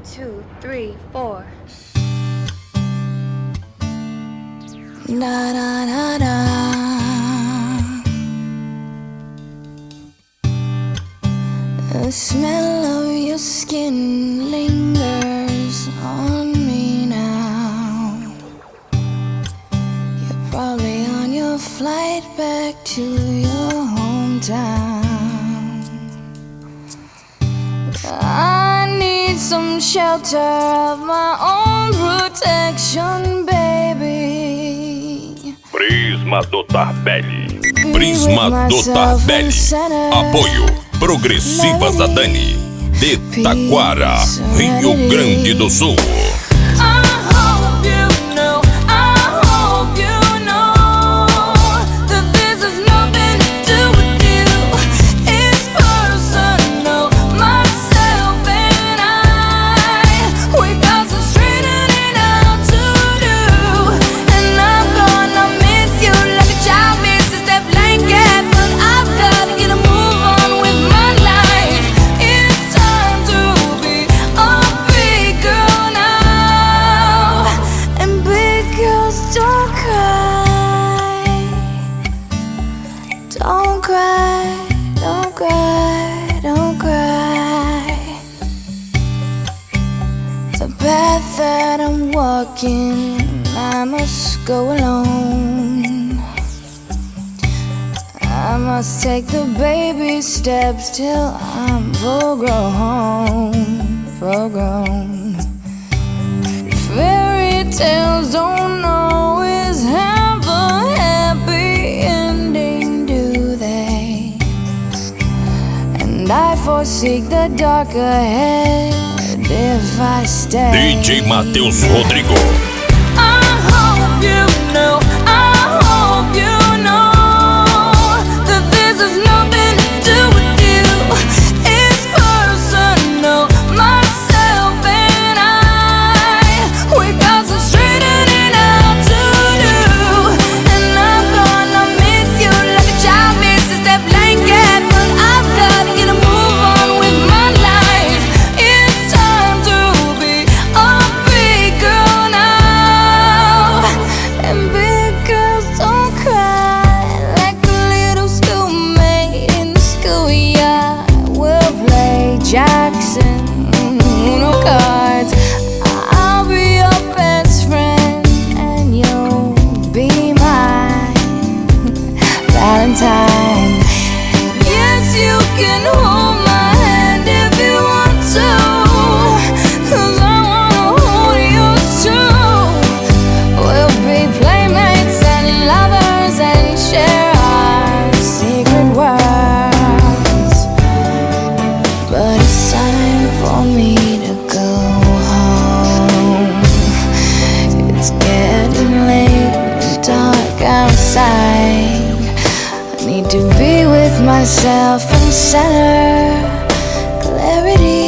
2, 3, 4. Da da da da. The smell of your skin lingers on me now. You're probably on your flight back to your hometown. I need some shelter of my own protection, baby. Prisma do Tarbelli. Prisma do Tarbelli. Apoio Progressivas da Dani, de Taquara, Rio Grande do Sul. Don't cry, don't cry, don't cry. The path that I'm walking, I must go alone. I must take the baby steps till I'm full grown. Fairy tales don't always have a happy ending, do they? And I foresee the dark ahead if I stay. DJ Matheus Rodrigo. I hope you know, that this has nothing to do with you. It's personal, myself and I. We got some straightening out to do. And I'm gonna miss you like a child misses that blanket. But I've gotta get a move on with my life. It's time to be a big girl now. And big girls don't cry like a little schoolmate in the schoolyard. We'll play Jackson, Uno cards. I'll be your best friend and you'll be my Valentine. Yes, you can hold my hand if you want to, 'cause I wanna hold yours too. We'll be playmates and lovers and share our secret worlds. But it's time for me to go home. It's getting late and dark outside. I need to be with myself and center clarity.